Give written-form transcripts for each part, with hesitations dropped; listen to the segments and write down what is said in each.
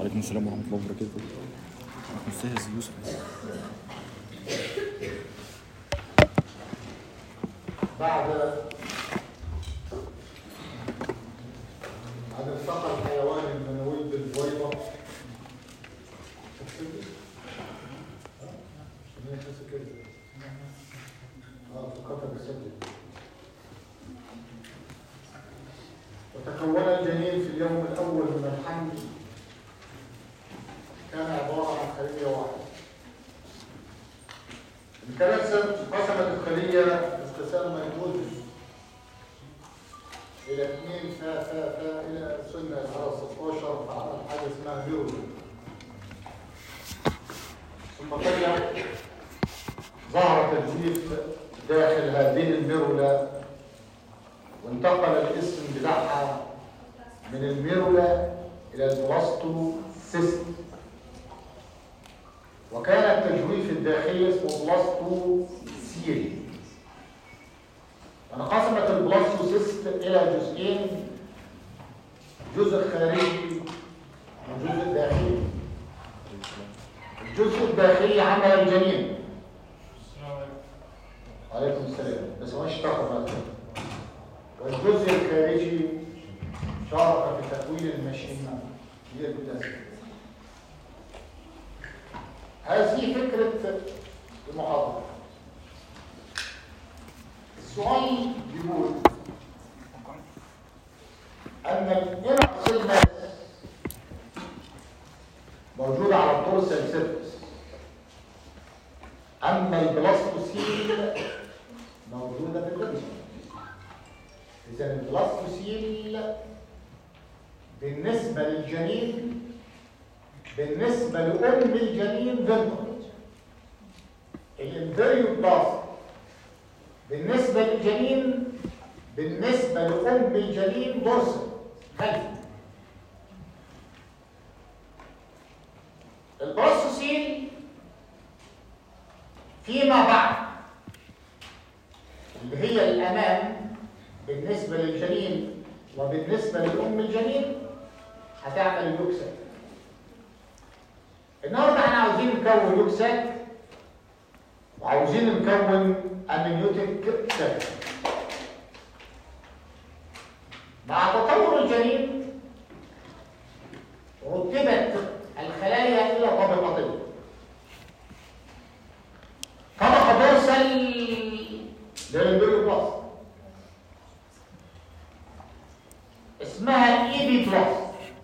وعليكم السلام ورحمة الله وبركاته. أستاذ يوسف. بعد التقى الحيوان المنوي بالبويضة وتكون الجنين في اليوم الأول من الحمل، كان عبارة عن خلية واحدة. انقسمت الخلية انقسام ميمون إلى 2 إلى سنة على 16 فعمل حاجة اسمها ميرولا. ثم فجأة ظهر تجويف داخل هذه الميرولا، وانتقل الاسم بتاعها من الميرولا إلى البلاستوسيست، وكان التجويف الداخلي اسمه بلاستوسيل. انقسمت البلاستوسيست إلى جزئين، جزء خارجي وجزء داخلي. الجزء الداخلي عمل الجنين. عليكم السلام. بس ما اشتغل. والجزء الخارجي شارك في تكوين المشيمة هي البوتاسيوم. هذه فكرة المحاضرة. السؤال بيقول أن الإنر ماس موجودة على الدورسال سيرفيس، أما البلاستوسيل موجودة في الليمف. إذا البلاستوسيل بالنسبة للجنين، بالنسبة لأم الجنين فنترال، الإمبريو بلاست بالنسبة للجنين، بالنسبة لأم الجنين دورسال خلفي. البلاستوسيل فيما بعد اللي هي الأمام بالنسبة للجنين وبالنسبة لأم الجنين هتعمل اليوكساك. النهارده احنا عاوزين نكون يوكساك وعاوزين نكون امنيوتيك ساك. مع تطور الجنين رتبت الخلايا الى طبقتين: طبقه دورسال للامبريو بلاست اسمها ايبي بلاست،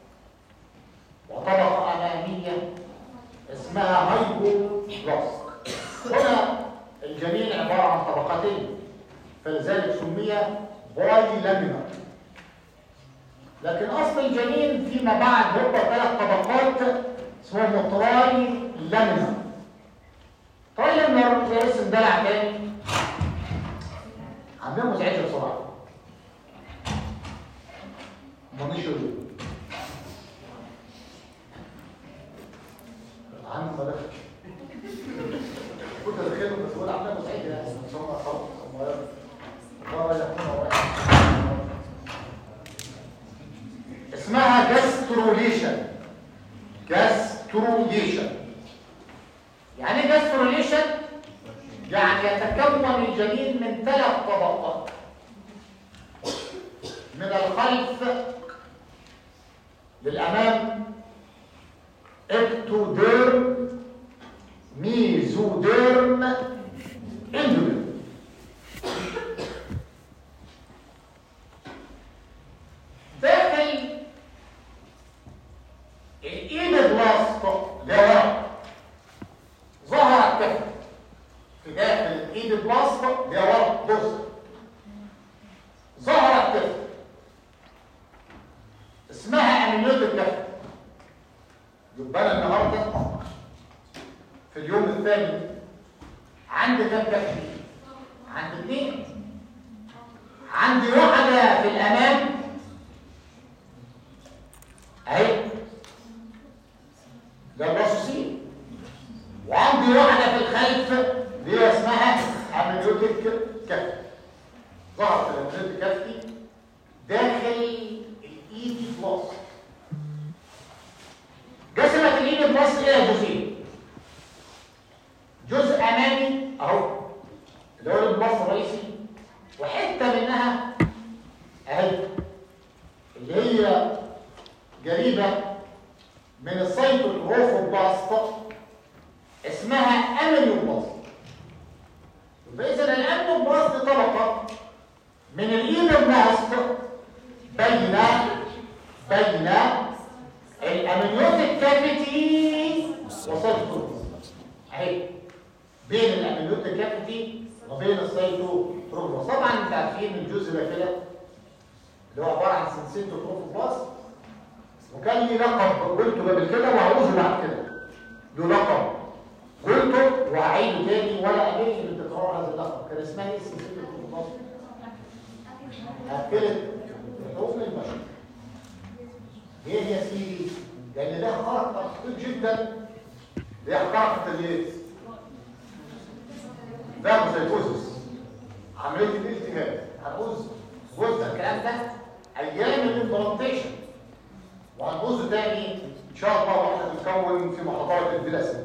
وطبقه اماميه اسمها هايبو بلاست. هنا الجنين عباره عن طبقتين، فلذلك سمي باي لامينر. لكن اصل الجنين فيما بعد هو 3 طبقات اسمهم تراي لامينر. تراي لامينر زي اسم دلع تاني، عندنا مزعجه بسرعه. منيشو عن ملف كنت اتخيل بس هو عامله مساعده يعني ثم اسمها جاستروليشن. جاستروليشن يعني ايه جاستروليشن؟ يعني يتكون الجنين من 3 طبقات: من الخلف للامام اكتوديرم، ميزوديرم، اندوديرم. داخل الايد بلاست لورا ظهر الكف. في داخل الايد بلاست لورا دورسال ظهر الكف، اسمها امنيوتيك كف. يبقى انا النهارده في اليوم الثاني عندي كام كف؟ عندي 2. عندي واحده في الامام اهي ده البلاستوسيل، وعندي واحده في الخلف اللي هي اسمها امنيوتيك كف. ظهرت الامنيوتيك كف داخل الايدي بلاست. الباص الى جزئين. جزء امامي اهو اللي هو الباص الرئيسي، وحته منها اهي اللي هي قريبه من السيتوتروفوبلاست اسمها اميلوبلاست. فاذا الاميلوبلاست طبقه من الايموبلاست بين الاميلوتيك كافيتي والسيتوتروفوبلاست اهي، بين الاميلوتيك كافيتي وبين السيتوتروفوبلاست. طبعا انتوا عارفين الجزء ده كده اللي هو عباره عن سيتوتروفوبلاست، وكان لي لقب قلته قبل كده وهعوزه بعد كده، له لقب قلته وهعيده تاني ولا امل من تكرار هذا اللقب. كان اسمها اسم سيتوتروفوبلاست اكلت حروف البشر. ليه يا سيدي؟ لان ده حركه خطير جدا، اللي هي حركه الايه؟ فاجوسايتوزيس، عمليه الالتهاب. هنعوز جزء الكلام ده ايام الامبلانتيشن، وهنعوزه تاني ان شاء الله واحنا بنتكون في محاضرات البلاسيد.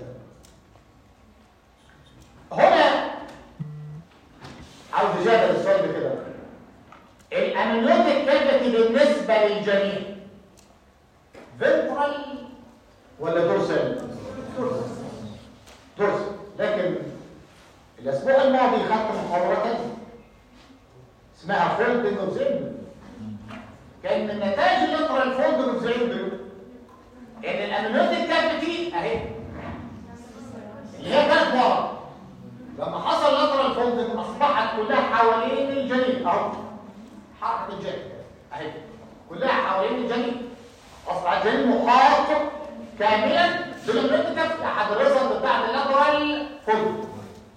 هنا عاوز اجابه للسؤال ده كده، الاميلوتيك كافيتي بالنسبه للجنين فنترال ولا دورسال؟ دورسال. لكن الاسبوع الماضي خدت محاضره ثانيه اسمها فولدنج اوف زيمبل. كان من نتائج اللاترال فولدنج اوف زيمبل ان الاميلوتيك كافيتي اهي اللي هي كانت ورا، لما حصل لاترال فولدنج اصبحت كلها حوالين الجنين اهو، حركه الجنين اهي كلها حوالين الجنين، اصبح الجنين محاط كاملا بالاميلوتيك كافيتي احد الريزلت بتاعت اللاترال فولدنج.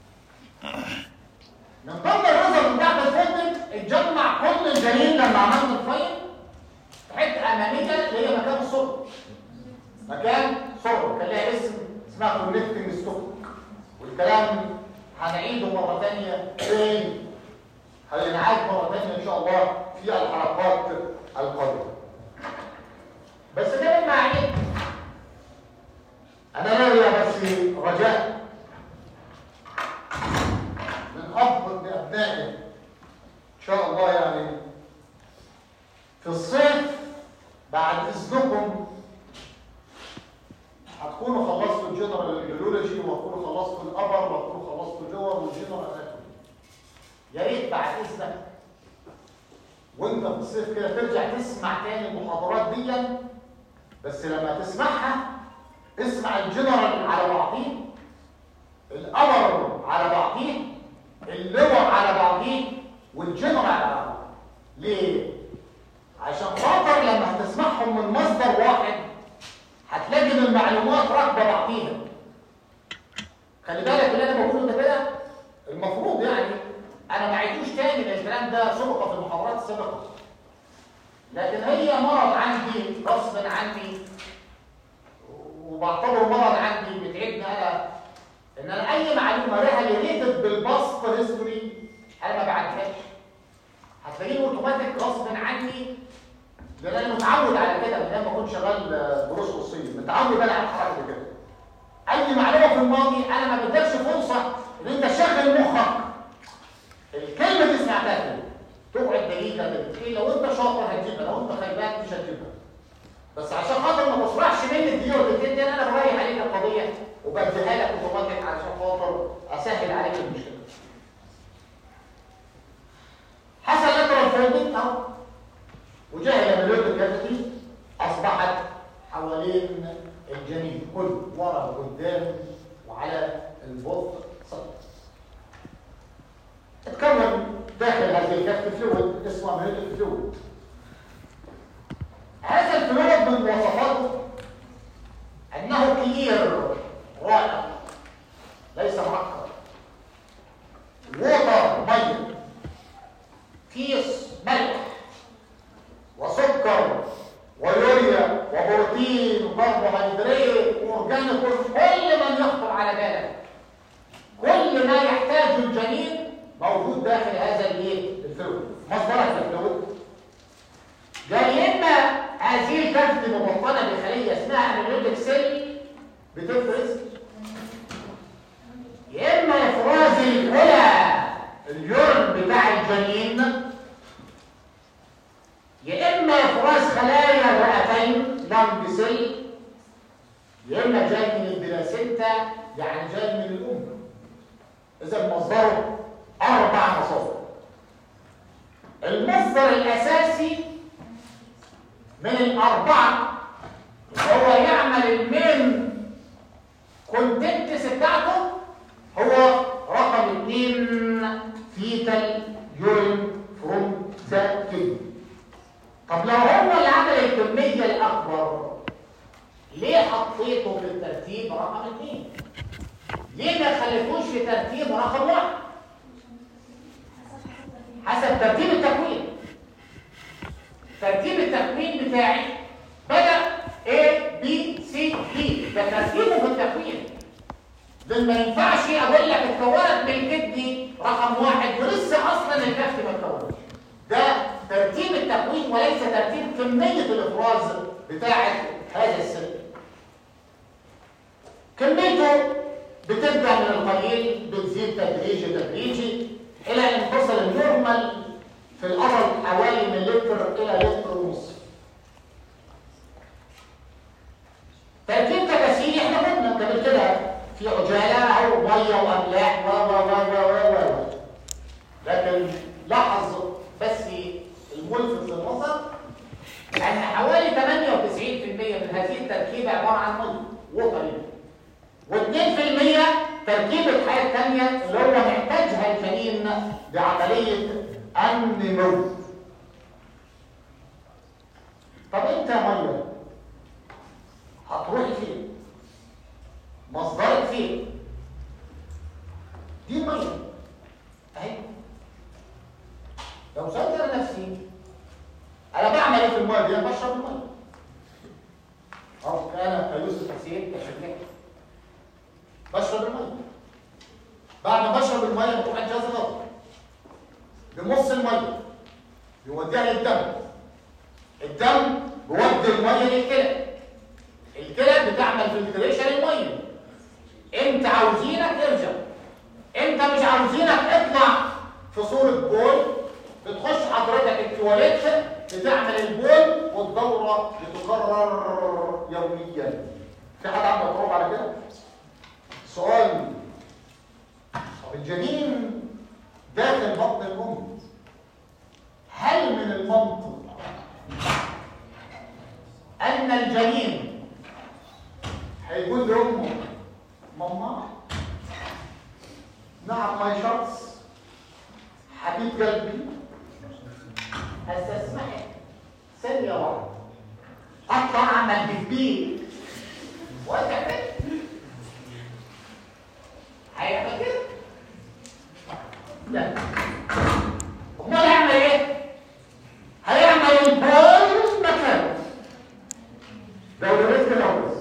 من ضمن الريزلت بتاعت الفولدنج اتجمع كل الجنين لما عملنا الفايل في حته اماميه اللي هي مكان السر، مكان سر كان لها اسم اسمها كونكتنج ستوك، والكلام هنعيده مره ثانيه فين؟ هنعيد مره ثانيه ان شاء الله في الحلقات القادمه. بس ده لما عيد انا ليا بس رجاء من اب لابنائي ان شاء الله، يعني في الصيف بعد اذنكم هتكونوا خلصتوا الجنرال بيولوجي وهتكونوا خلصتوا الابر وهتكونوا خلصتوا اللور والجنرال اناتومي. يا ريت بعد اذنك وانت في الصيف كده ترجع تسمع تاني المحاضرات دي، بس لما تسمعها اسمع الجنرال على بعضيه، الابر على بعضيه، اللور على بعضيه، والجنرال على بعضيه. ليه؟ عشان خاطر لما هتسمعهم من مصدر واحد هتلاقي ان المعلومات راكبه بعضيها. خلي بالك اللي انا بقوله ده كده المفروض يعني انا ما عيدوش تاني لان الكلام ده سبق في المحاضرات السابقه، لكن هي مرض عندي غصب عني وبعتبره مرض عندي بيتعبني انا، ان انا اي معلومه لها ريليتد بالباست هيستوري انا ما بعدهاش. هتلاقيه اوتوماتيك غصب عني، لان انا متعود على كده من لما كنت شغال دروس خصوصيه، متعود انا على الحركه كده. اي معلومه في الماضي انا ما بدكش فرصه ان انت تشغل مخك. الكلمه اللي سمعتها كده تقعد دقيقه دقيقتين، لو انت شاطر هتجيبها، لو انت خيبان مش هتجيبها. بس عشان خاطر ما تسرعش مني الدقيقه والدقيقتين دي انا بريح عليك القضيه وبديها لك اوتوماتيك عشان خاطر اسهل عليك المشكله. حصل لاترال فولدنج اهو، وجاء الاميلوتيك كافيتي اصبحت حوالين الجنين كله، ورا وقدام وعلى البطء سطح. اتكون داخل هذه الكافيتي فلويد اسمه اميلوتيك فلويد. هذا الفلويد من مواصفاته انه كلير رائع ليس معقد، ووتر ميه، كيس ملح وسكر ويوريا وبروتين وكربوهيدرات واورجانيك، كل من يخطر على بالك، كل ما يحتاجه الجنين موجود داخل هذا الفلويد. مصدرك للفلويد جاي اما هذه الكافيتي مبطنه بخليه اسمها اميلوتيك سيل بتفرز يا اما افراز الكلى اليورين بتاع الجنين، يا اما افراز خلايا الرئتين لانج سيل، يا اما جاي من البلاسينتا يعني جاي من الام. اذا مصدره 4 مصادر. المصدر الاساسي من الاربعه هو يعمل المين كونتنتس بتاعته هو رقم 2 فيتال يورين فروم ذا كيدني. طب لو هو اللي عمل الكميه الاكبر ليه حطيته في الترتيب رقم 2؟ ليه ما خليتوش في ترتيب رقم 1؟ حسب ترتيب التكوين. ترتيب التكوين بتاعي بدأ A B C D، ده ترتيبه في التكوين. ده ما ينفعش اقول لك اتكونت بالكدني رقم 1 ولسه اصلا الكبد ما اتكونش. ده ترتيب التكوين وليس ترتيب كميه الافراز بتاعه هذا السلك. كميته بتبدا من القليل بتزيد تدريجي الى ان تصل النورمال في الأرض حوالي من لتر الى لتر ونص. تركيب تكاسيل احنا قلنا قبل كده في عجاله او ميه واملاح و لكن لاحظ بس الملفت للنظر ان حوالي 98% من هذه التركيبه عباره عن ميه وطريق، و2% تركيب الحياه الثانيه اللي هو محتاجها الجنين بعمليه النمو. طب انت ميه هتروحي فين؟ مصدرك فين؟ دي ميه اهي. لو سألت انا نفسي انا بعمل ايه في الميه دي؟ انا بشرب الميه. او انا كيوسف حسين كشركه بشرب الميه. بعد ما بشرب الميه بروح الجهاز الهضمي بمص الميه يوديها للدم. الدم بيودي الميه للكلى. الكلى بتعمل فلتريشن الميه. امتى عاوزينك ارجع، امتى مش عاوزينك اطلع في صوره بول. بتخش حضرتك التواليت بتعمل البول والدوره بتكرر يوميا. في حد عنده اعتراض على كده؟ سؤال. طب الجنين داخل بطن الام، هل من المنطق ان الجنين هيقول لامه ماما نعم ماي شخص حبيب قلبي استسمحك ثانيه واحده اطلع اعمل بيبي وارجع تاني؟ هيعمل كده؟ لا. امال هيعمل ايه؟ هيعمل البول مكانه. ده ولدت الاول.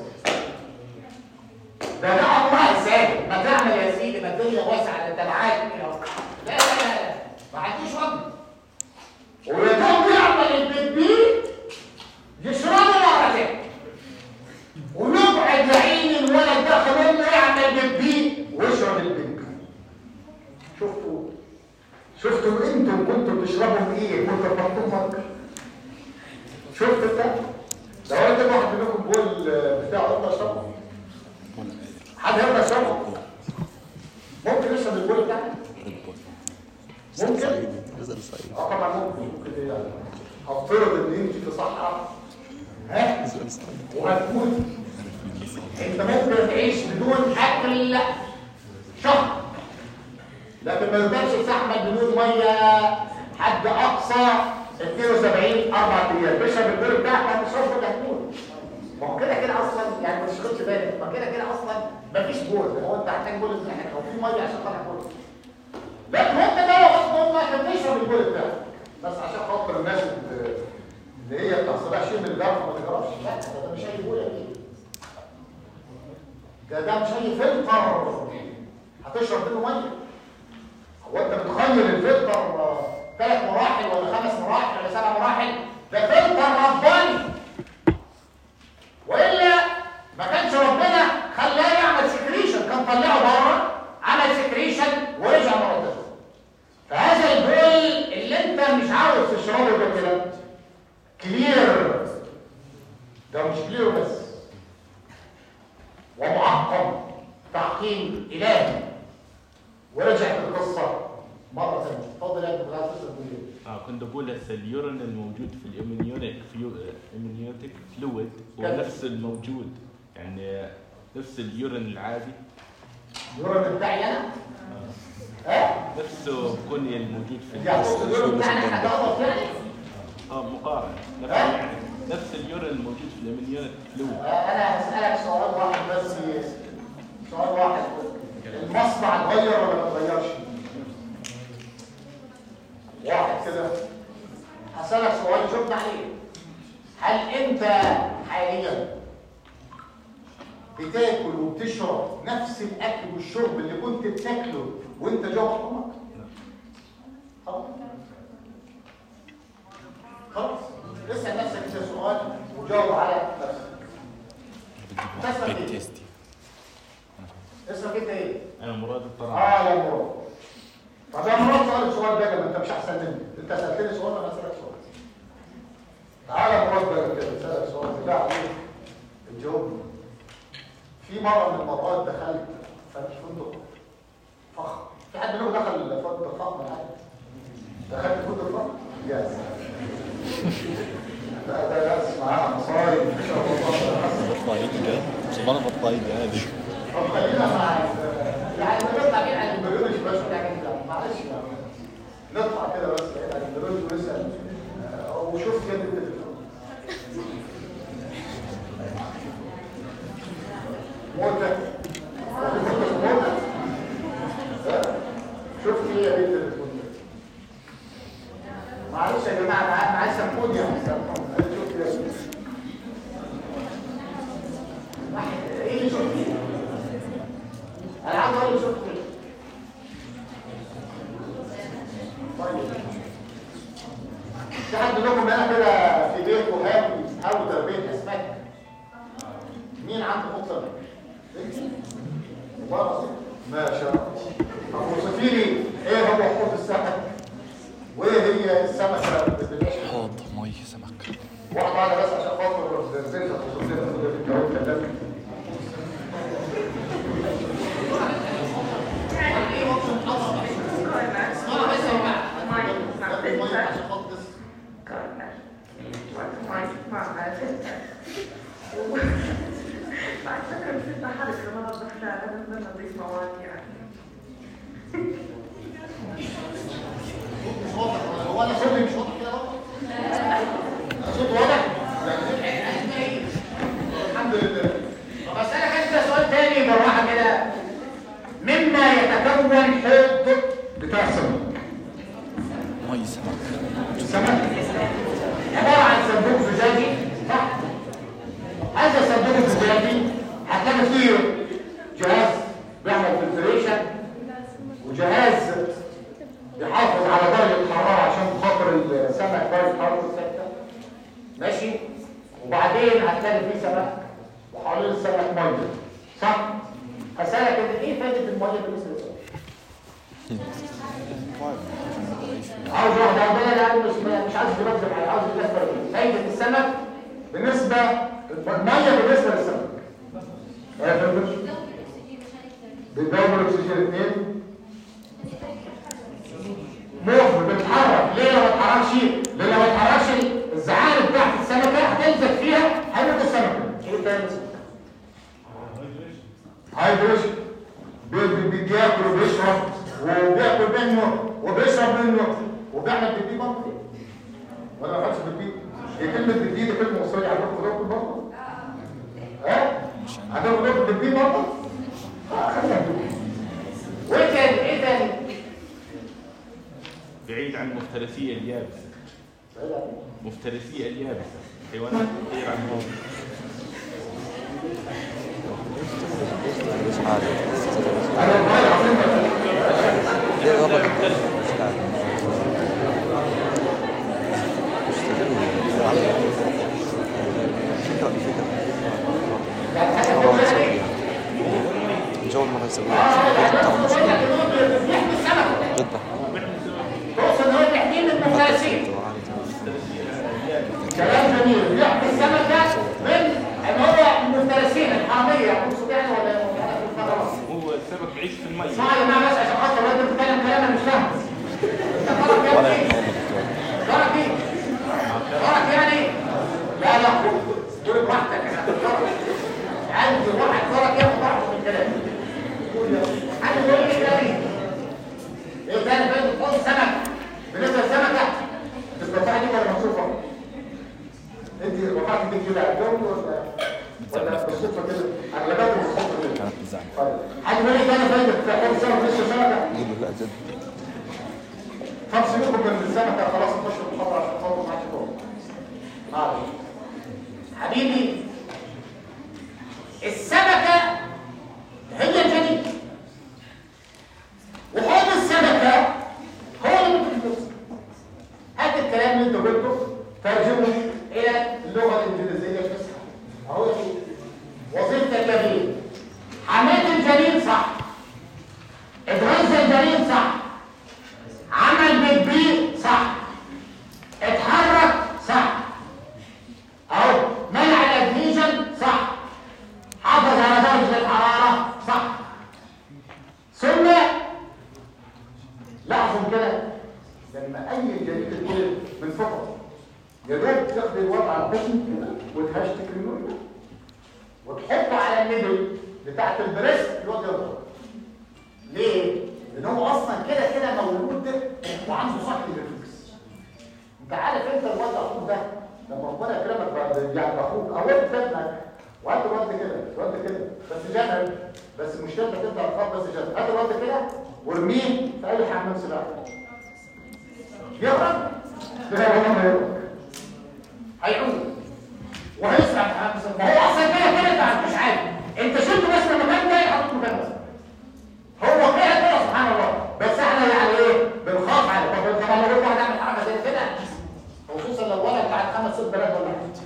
ده الله سهل. ما تعمل يا سيدي، ما الدنيا واسعه، انت معاك كده. لا ما عنديش وقت. ويقوم يعمل البيبي يشربه مرتين ويقعد يعين الولد داخل امه يعمل بيبي ويشرب البيبي. شفتوا انتوا كنتوا بتشربوا ايه؟ كنتوا بتحطوا فكر. شفت انت؟ لو قلت واحد منكم بول بتاع يلا اشربه. حد يلا اشربه؟ ممكن يشرب البول بتاعك؟ ممكن؟ طبعا ممكن ايه يعني؟ هفترض ان انت في صحراء وهتموت. انت ممكن تعيش بدون اكل شهر، لكن ما يقدرش تستحمل بدون ميه حد اقصى 72 4 ايام. تشرب البول بتاعك هتشرب هتموت. ما هو كده اصلا يعني ما تشغلش بالك، ما كده اصلا ما فيش بول. هو انت محتاج بول في ناحيه او في ميه عشان تطلع بول. لكن انت بقى غصب عنك تشرب البول بتاعك بس عشان خاطر الناس اللي هي بتحصلها شيء من الجرح ما تجربش. لا ده مش اي بول اكيد. ده مش اي فلتر هتشرب منه ميه. هو انت بتخيل الفلتر 3 مراحل ولا 5 مراحل ولا 7 مراحل؟ ده فلتر رباني. والا ما كانش ربنا خلى تحكيم إلهي ورجعت القصة مرة ثانية. اتفضل يا ابني بغاية كنت بقول هسه اليورين الموجود في الامنيوتيك فلويد هو نفس الموجود، يعني نفس اليورين العادي. اليورين بتاعي انا؟ نفسه بكون الموجود في اليورين بتاعنا حاجة أضف يعني؟ مقارنة يعني نفس اليورين الموجود في الامنيوتيك فلويد. أنا هسألك سؤال واحد بس، سؤال واحد، المصنع اتغير ولا ما اتغيرش؟ واحد كده. هسألك سؤال شفنا عليه. هل أنت حاليا بتاكل وبتشرب نفس الأكل والشرب اللي كنت بتاكله وأنت جوه بطنك؟ خلاص. خلاص. اسأل نفسك كده سؤال وجاوب على نفسك. اسمك إيه؟ اسمك أنت إيه؟ أنا مراد الطرابي. يا مراد. طب يا مراد سألك سؤال بقى، ما أنت مش أحسن مني. أنت سألتني سؤال وأنا هسألك سؤال. تعالى يا مراد بقى كده سألك سؤال بالله عليك تجاوبني. في مرة من المرات دخلت فندق فخم. في حد منكم دخل فندق فخم ولا حاجة؟ دخلت فندق فخم؟ يا لا ده ناس معاها مصايب ان شاء الله. بطايق ده زمان بطايق هذه. طب خلينا مع يعني نطلع كده عن البريولوجي بس معلش نطلع كده بس عن البريولوجي ونسال وشوف كده التليفون. موتة شوف ايه يا بنت التليفون. معلش يا جماعه معايا سامحوني يا سامحوني. ايه اللي شفتيه؟ انا عاوز اقول شفت ايه؟ طيب في حد منكم هنا كده في بيته هاوي تربيه اسماك؟ مين عنده خطه؟ انت؟ والله العظيم ما شاء الله. طب وصفي لي ايه هو حوض السمك؟ وايه هي السمكه اللي بتعيش؟ حوض مي سمك. واحده بس عشان خاطر زي خصوصيه في الجو كلام. بعد فترة بصير بحرك لما نضف لها لما نضيف مواد يعني. مش واضح هو انا صوتي مش واضح كده برضه؟ انا صوتي واضح؟ الحمد لله. طب اسالك انت سؤال تاني بالراحه كده. مما يتكون حوض بتاع السمك؟ مي سمك. السمك عباره عن صندوق زجاجي صح؟ هذا الصندوق الزجاجي هتلاقي فيه جهاز بيعمل فلتريشن وجهاز بيحافظ على درجه الحراره عشان خاطر السمك درجه حرارته ثابته. ماشي؟ وبعدين هتلاقي فيه سمك وحوالين السمك ميه صح؟ هسألك ايه فائده الميه بالنسبه للسمك؟ عاوز واحد عندنا مش عاوز يرد معايا، عاوز يكسر فايده السمك بالنسبه الميه بالنسبه للسمك. ايه يا فندم؟ بتدور الاكسجين 2 موف بتتحرك. ليه لو ما اتحركش؟ لان لو ما اتحركش الزعانف بتاعت السمكه هتلزق فيها هيموت السمكه. ايه تاني؟ هايدروجين بياكل وبيشرب وبياكل منه وبيشرب منه وبيعمل بيبي برضه. ولا ما خدش بيبي؟ هي كلمه بيبي دي كلمه مصريه عندكم دكتور برضه؟ عندكم دكتور بيبي برضه؟ وايه تاني؟ ايه تاني؟ بعيد عن المفترسيه اليابسه. مفترسيه اليابسه حيوانات كثير عندهم. مش عارف. جو المرة يسويها جدا. توصل هو تحديد المفترسين. كلام جميل. يحمي السمكة من ان هو المفترسين الحرامية يعني ولا هو المي. اسمعوا يا جماعه بس عشان خاطر الواد بيتكلم كلام انا مش فاهمه. انت فرق يعني ايه؟ فرق ايه؟ فرق يعني ايه؟ لا لا قول براحتك يا فرق. عندي واحد فرق ياخد راحته من الكلام. حد يقول لي ايه تاني؟ ايه تاني فين تحط سمك؟ بالنسبه للسمكه القطعه دي ولا مكشوفه؟ انت القطعه دي كده عندهم ولا بالصدفه كده؟ اغلبها بالصدفه كده. كانت بتزعل. حد يقول لي تاني فايده في حوض سمك لسه سمكه؟ لا جد. فصلوكم من السمكه خلاص تخشوا الخطر عشان خاطر ما حدش يقوم. معلش. حبيبي السمكه هي الجنين. وحوض السمكه هو اللي بتتكلم. هات الكلام اللي انت قلته ترجمه الى اللغه الانجليزيه الفصحى. اهو وظيفه الجنين. حمايه الجنين صح. ادغاز الجنين صح. عمل بالبي صح. اتحرك صح. اهو منع الادهيجن صح. حافظ على درجه الحراره صح. ثم لاحظوا كده لما اي جديد يتولد من فطره يا دوب تاخد الوضع على القسم كده وتهشتك النور وتحطه على الميدل بتاعت البريست الواد يضرب. ليه؟ لان هو اصلا كده مولود وعنده صحه الريفلكس. انت عارف انت الواد اخوك ده لما ربنا يكرمك بعد يعني اخوك او انت ابنك وهات الواد كده بس جنب بس مش انت تبدا الخط بس جنب هات الواد كده وارميه في اي حمام سباحه يهرب لا والله ما يهرب هيعود وهيسرع في حمام سباحه. هو اصلا كده مش عارف انت شلته بس لما كان جاي حطيته مكانه بس هو كده سبحان الله. بس احنا يعني ايه بنخاف على طب لو واحد يعمل حاجه زي كده خصوصا لو ولد بعد 5 6 بلد ولا حاجه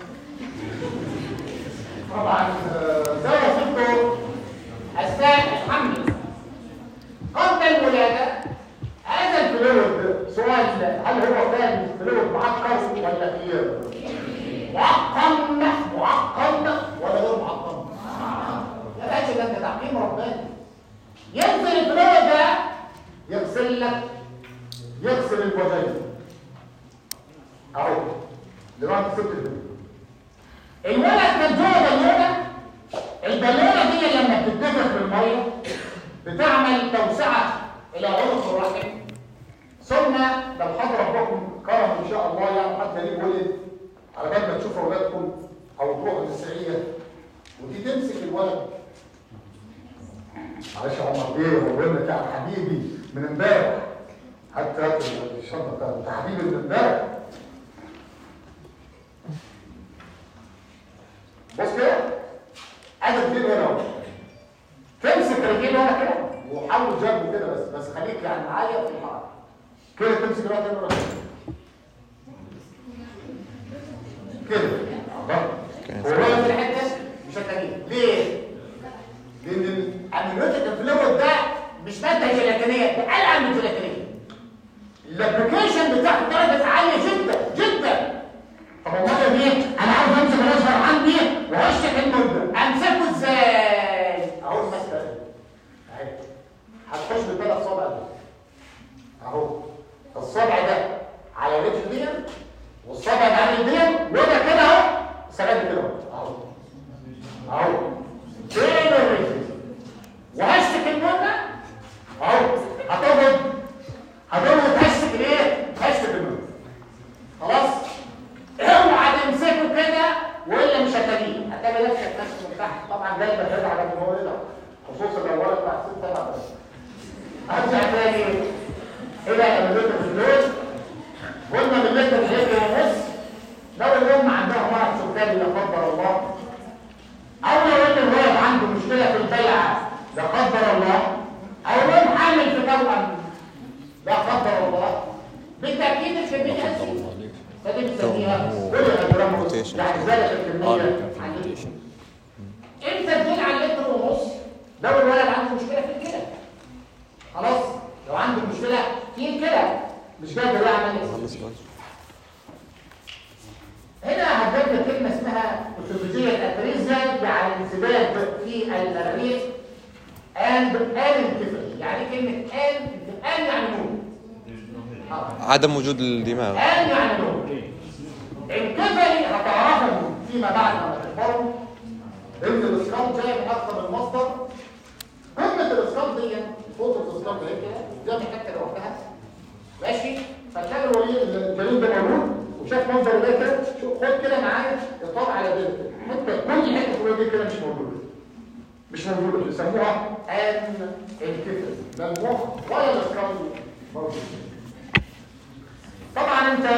طبعا زي ما قلت اثناء الحمل قبل الولاده هذا الفلويد سؤال هل هو كان فلويد معقم ولا كبير؟ معقم ولا غير معقم؟ يا باشا ده انت تعقيم رباني. ينزل الفلويد ده يغسل الوجهين اهو دلوقتي سبت الولد كان جوه البالونه دي لما بتتنفخ بالميه بتعمل توسعه الى عنق الرحم. ثم لو حضر ربكم كرم ان شاء الله يعني حد غريب ولد على بال ما تشوفوا اولادكم او تروحوا للسعيه ودي تمسك الولد. معلش يا عمر بيه هو لك يا حبيبي من امبارح حتى هات الشنطه بتاعتك حبيبي من امبارح. بص كده ادي رجلين هنا اهو تمسك رجلين هنا كده وحاول جنبه كده بس خليك يعني معايا في الحركه كده تمسك رجلين هنا كده هو في الحته مش هتلاقيه. ليه؟ لان الاميلوتيك فلويد ده مش ماده جيلاتينيه ده العن من الجيلاتينيه. الابلكيشن بتاعته درجه عاليه جدا. طب امال ايه؟ انا عاوز امسك الاصفر عندي واشتك المده امسكه ازاي؟ اهو المساله اهي هتخش بالثلاث صوابع دول اهو الصابع ده على رجل دي والصابع ده على دي وده كده اهو سرد كده اهو بين الرجل وهشتك المده اهو هتقعد تهشتك الايه؟ هشتك المده خلاص. اوعى تمسكه كده والا مش هتلاقيه هتلاقي نفسك من تحت. طبعا ده يبقى على المولد خصوصا لو ولد بعد 6 سنوات. ارجع تاني الى اميلوتيك فلويد. قلنا بالنسبه للهيك ونص لو الام عندها مرض سكري لا قدر الله او لو ان الولد عنده مشكله في البلعه لا قدر الله او الام حامل في توأم لا قدر الله بالتاكيد الكميه هتزيد. فدي بنسميها روتيشن يعني زادت الكميه عن الروتيشن. امتى تزيد عن لتر ونص؟ لو الولد عنده مشكله في الكلى. خلاص لو عنده مشكله في الكلى مش قادر يعمل هنا هتجيب لك كلمه اسمها اوتوفيجيه اتريزيا يعني انسداد في المريء اند انكفال. يعني كلمه ان يعني نون. عدم وجود الدماغ. ان يعني نون. الكفلي هتعرفوا فيما بعد لما تكبروا ان الاسكال جاي من اكثر من مصدر. قمه الاسكال دي فوق الاسكال ده كده زي ما حكيت لوحدها ماشي. فتلاقي الولي الجليد ده موجود وشاف منظر ده كده. خد كده معايا اطار على ده حتى كل حته في الولي كده مش موجوده بيسموها ان الكفل لا المخ ولا الاسكال موجود. طبعا انت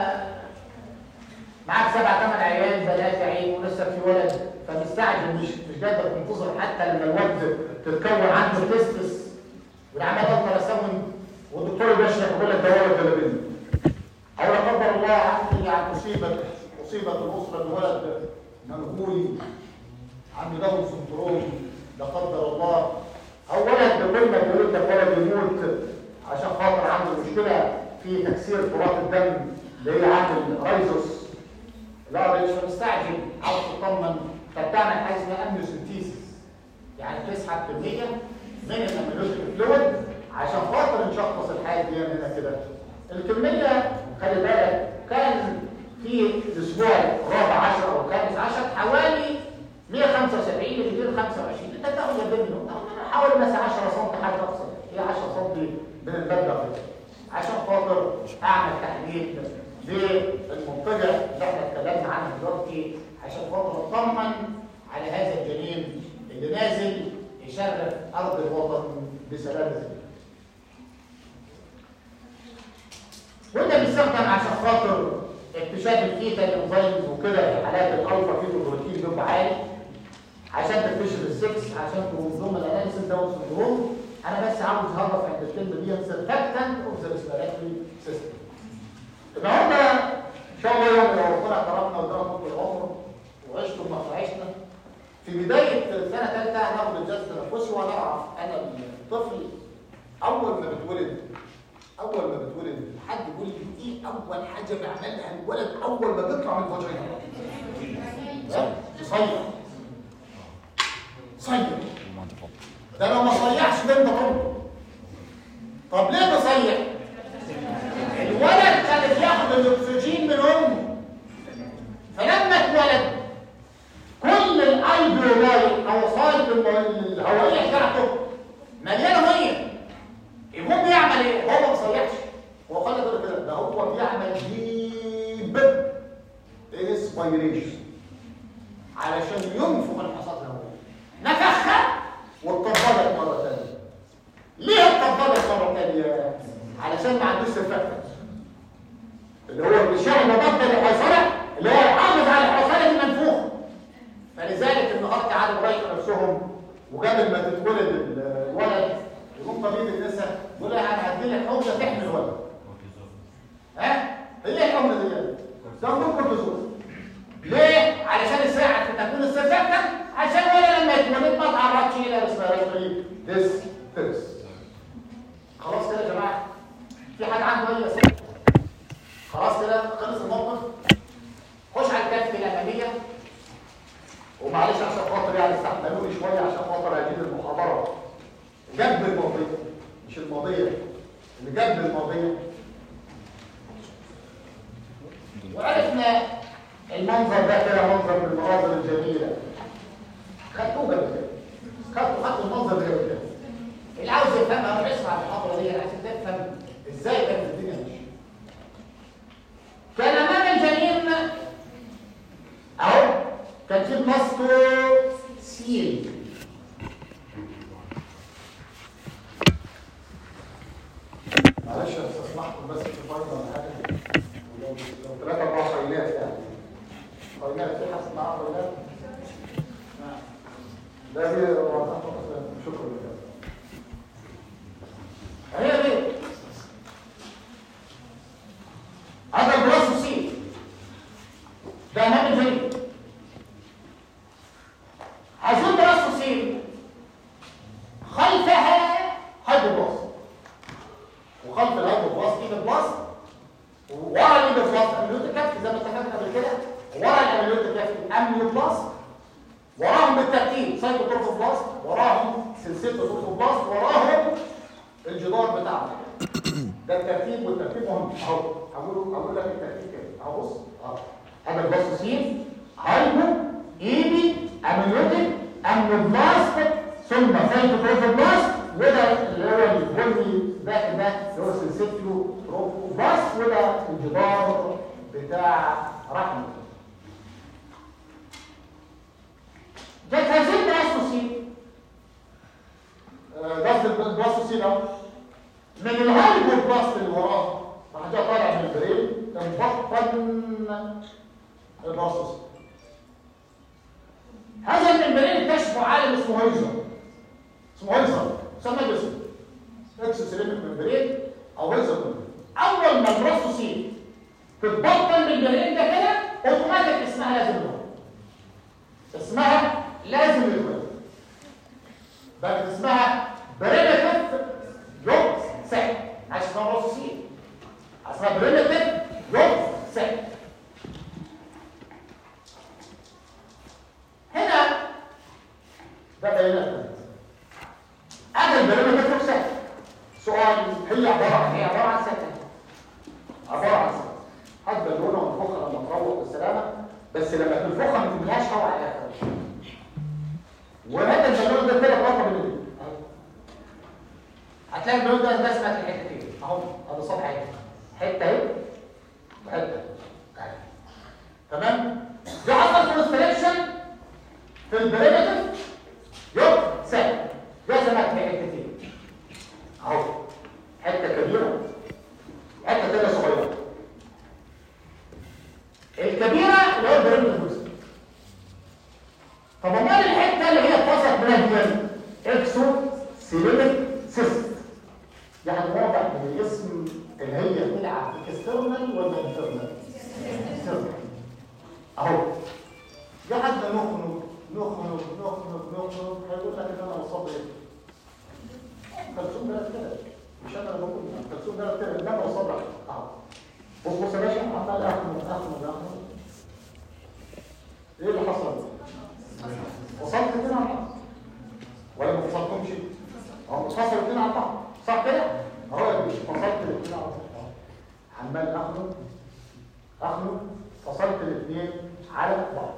معاك 7 8 عيال بنات عين ولسه في ولد فمستعجل مش قادر تنتظر حتى لما الولد تتكون عنده تستس والعمل التراساوند والدكتور بيشرح يقول لك ده ولد ولا بنت. او لا قدر الله يعني اصيبت الاسره بولد منغولي عنده داون سندروم لا قدر الله. او ولد كل ما يقول لك ولد يموت عشان خاطر عنده مشكله في تكسير كرات الدم اللي هي عامل رايزوس لا مش مستعجل عاوز تطمن فتعمل حاجه اسمها امنيوسنتيسيس يعني تسحب كميه من الاميلويك فلويد عشان خاطر نشخص الحاله دي من هنا كده. الكميه خلي بالك كان في الاسبوع الرابع 10 او الخامس 10 حوالي 175 ل 225. انت تاخد قد ايه منهم؟ حوالي مثلا 10 سم حاجه اقصى هي 10 سم من المبلغ عشان خاطر اعمل تحليل للمنطقه اللي احنا اتكلمنا عنها دلوقتي عشان خاطر اطمن على هذا الجنين اللي نازل يشرف ارض الوطن بسلامه. وده بيستخدم عشان خاطر اكتشاف الفيتا الانزيمز وكده في حالات الالفا فيتوبروتين بيبقى عالي عشان تكتشف السكس عشان تنظم الاناليسيس داون سندروم. انا بس عاوز هدف عند الكلمه دي سيرفكتنت اوف ذا ريسبيراتوري سيستم. النهارده ان شاء الله يوم لو ربنا كرمنا وادانا طول العمر وعشتم ما عشنا في بدايه سنه ثالثه هناخد الجهاز التنفسي وهنعرف انا الطفل اول ما بتولد حد يقول لي ايه اول حاجه بيعملها الولد اول ما بيطلع من الفاجينا؟ صيح. ده لو ما صيحش ده انت طب ليه بصيح؟ الولد كان بياخد الاكسجين من امه فلما اتولد كل الالفيولاي او وسائل الهوائيه بتاعته مليانه ميه. يقوم بيعمل ايه؟ هو ما بيصيحش هو خلي بالك كده ده هو بيعمل ديب اسبيريشن علشان ينفخ الحصاد الهوائيه. نفخها واتطبقت مره ثانيه. ليه اتطبقت مره ثانيه؟ علشان ما عندوش سرفكتنس اللي هو الغشاء المضاد للحصانه اللي هو يحافظ على الحصانه دي منفوخه. فلذلك النهارده قعدوا يراجعوا نفسهم وقبل ما تتولد الولد يقوم طبيب النساء يقول لها انا هدي لك حقنه تحمي الولد. هي الحقنه دي ده ممكن تزول. ليه؟ علشان يساعد في تكوين السرفكتنس عشان الولد لما يتولد ما تعرضش الى ريسبيراتوري ديستريس. خلاص كده يا جماعه؟ في حد عنده اي اسئله؟ خلاص كده خلص الموقف. خش على الكتف الاماميه ومعلش عشان خاطر يعني استحملوني شويه عشان خاطر اجيب المحاضره جنب الماضيه مش الماضيه اللي جنب الماضيه. وعرفنا المنظر ده كده منظر من المناظر الجميله. خدتوه قبل كده خدتوا المنظر ده قبل كده. اللي عاوز يفهمها روح اسمع المحاضره دي عشان تفهم ازاي كانت الدنيا ماشيه. كان امام الجنين اهو كان في بلاستوسيل معلش استسمحكم بس في فايده ولا حاجه لو 3 4 فايلات يعني فايلات في حسب معاه فايلات ده شكرا لله. هي دي هذا البلاستوسيل ده امام الجنين. عايزين بلاستوسيل خلفها هايبوبلاست وخلف الهايبوبلاست ايبوبلاست وورا الايبوبلاست امنيوتيكافت زي ما اتفقنا قبل كده. ورا الامنيوتيكافت امنيوبلاست وراهم بالترتيب سايتوتروفوبلاست وراهم سلسله تروفوبلاست وراهم الجدار بتاعنا. ده الترتيب، والترتيب مهم. اهو هقول لك الترتيب كده. اهو بص اهو. هذا الباصوسين هايبو ايبي اميلوتيك اميلوبلاست ثم سايتوبلازموبلاست، وده اللي هو البني ده اللي هو سلسلته تروفوبلاست، وده الجدار بتاع رحمه. ده هذه البلاستوسين ده البلاستوسين اهو من الهايبوبلاست اللي وراه راح جاي طالع من البريل مبطن البلاستوسين. هذا الممبرين اكتشفه عالم اسمه هيزر سمى باسمه اكسوسيريميك ممبرين او هيزر ممبرين. اول ما البلاستوسين تتبطن بالممبرين ده كده اوتوماتيك اسمها لازم يتولد. بقت اسمها بريمتيف يوك سيل. عايز اسمها بلاستوسين اسمها بريمتيف يوك سيل. هنا ده بيانات هذا البريمتيف يوك سيل. سؤال هي عباره عن سكن. حتى لونها منفوخه لما تروح بالسلامه، بس لما تنفخها ما تملاش هواء على الاخر. وهذا البالون ده كده بطل من الايد. هتلاقي البالون ده رسمت الحتتين اهو. ادي سطح اهي، حته اهي وحته اهي. تمام؟ ده حصل كونستريكشن في البريمتيف يوك سيل. ده زمان في حتتين اهو، حته كبيره حته ثانيه صغيره. الكبيره اللي هو البريمتيف. طب امال الحته اللي هي اتفصلت منها دي اكسو سيليميك سيست، يعني واضح من الاسم اللي هي بتلعب اكسترنال ولا انترنال؟ اهو. ده حد نخنق هيقول لك ان انا مصاب ايه؟ كلثوم ده كده، مش انا اللي بقول كلثوم ده كده، ده انا مصاب اهو. بص يا باشا، عمال اخنق. ايه اللي حصل؟ وصلت الاثنين على بعض ولا ما وصلتهمش؟ اهو فصلوا الاثنين على بعض، صح كده؟ اهو يا باشا فصلت الاثنين على بعض، عمال اخنق فصلت الاثنين على بعض.